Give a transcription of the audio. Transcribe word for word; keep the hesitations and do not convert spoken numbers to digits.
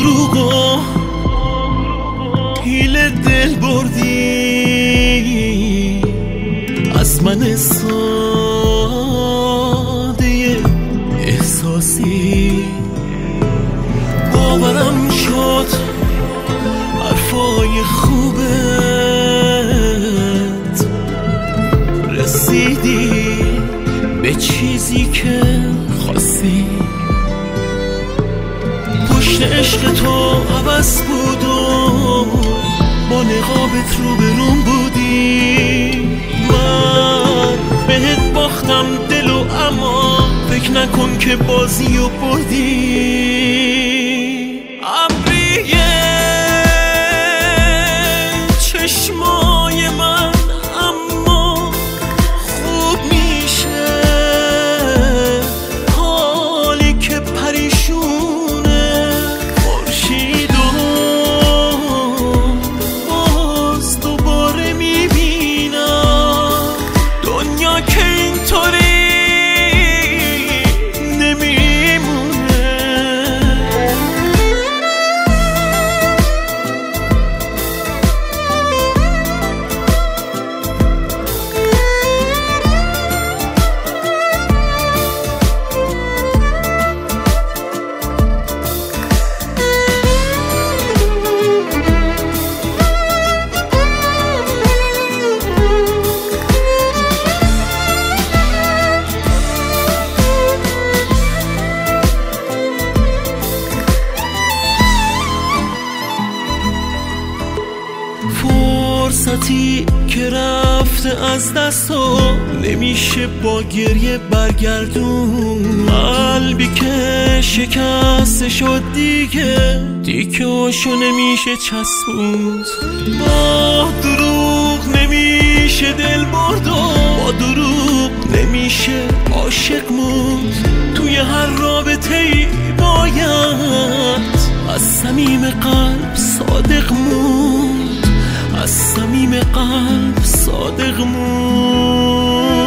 دروغو پیل دل بردی از من ساده احساسی. باورم شد حرفای خوبت رسیدی به چیزی که خواستی. پشت عشق تو عوض بود و با نقابت رو به روم بودی. من بهت باختم دلو اما فکر نکن که بازی و بردی. ابریه چشمای من اما خوب میشه حالی که پریشونه خورشید و باز دوباره میبینم دنیا که اینطوری فرصتی که رفته از دست و نمیشه با گریه برگردون. قلبی که شکسته شد دیگه دیکه‌هاشو نمیشه چسبوند. با دروغ نمیشه دل برد و با دروغ نمیشه عاشق موند. توی هر رابطه‌ای باید از صمیم قلب صادق موند. از صمیم قلب صادق مون.